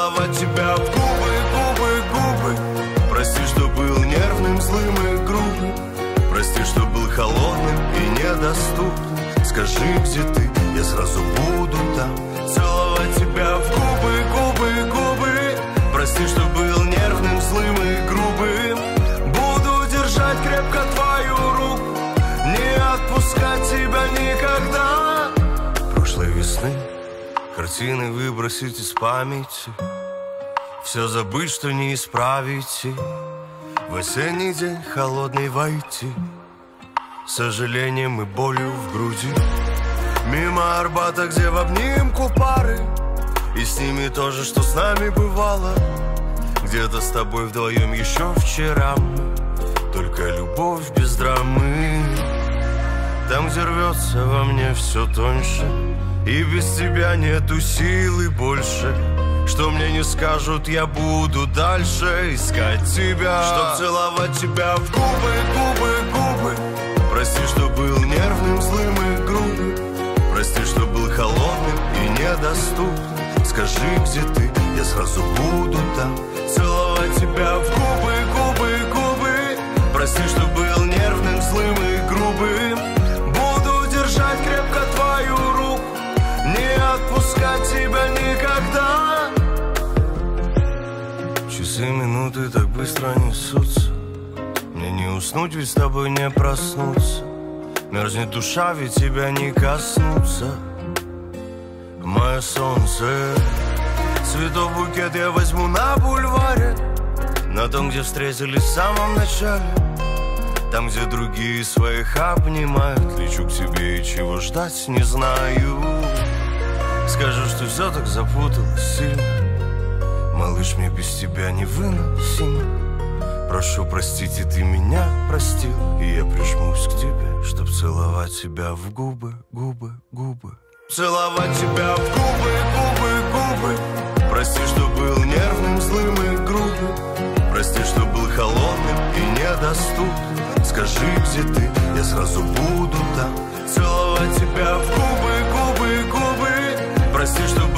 Целовать тебя в губы, губы, губы. Прости, что был нервным, злым и грубым. Прости, что был холодным и недоступным. Скажи, где ты, я сразу буду там. Целовать тебя в губы, губы, губы. Прости, что был нервным, злым и грубым. Буду держать крепко твою руку, не отпускать тебя никогда. Прошлой весны картины выбросить из памяти, все забыть, что не исправить. В осенний день холодный войти сожалением и болью в груди. Мимо Арбата, где в обнимку пары, и с ними то же, что с нами бывало. Где-то с тобой вдвоем еще вчера мы, только любовь без драмы. Там, где рвется во мне все тоньше, и без тебя нету силы больше. Что мне не скажут, я буду дальше искать тебя, чтоб целовать тебя в губы, губы, губы. Прости, что был нервным, злым и грубым. Прости, что был холодным и недоступным. Скажи, где ты, я сразу буду там. Целовать тебя в губы, губы, губы. Прости, что был нервным, злым и грубым. Буду держать крепко твою руку, не отпускать тебя никогда. Часы, минуты так быстро несутся. Мне не уснуть, ведь с тобой не проснуться. Мерзнет душа, ведь тебя не коснуться. Мое солнце, цветов букет я возьму на бульваре, на том, где встретились в самом начале. Там, где другие своих обнимают. Лечу к тебе и чего ждать не знаю. Скажу, что все так запуталось сильно. Малыш, мне без тебя невыносимо. Прошу простить, и ты меня простил. И я прижмусь к тебе, чтоб целовать тебя в губы, губы, губы. Целовать тебя в губы, губы, губы. Прости, что был нервным, злым и грубым. Прости, что был холодным и недоступным. Скажи, где ты, я сразу буду там. Целовать тебя в губы, губы, губы. Прости, что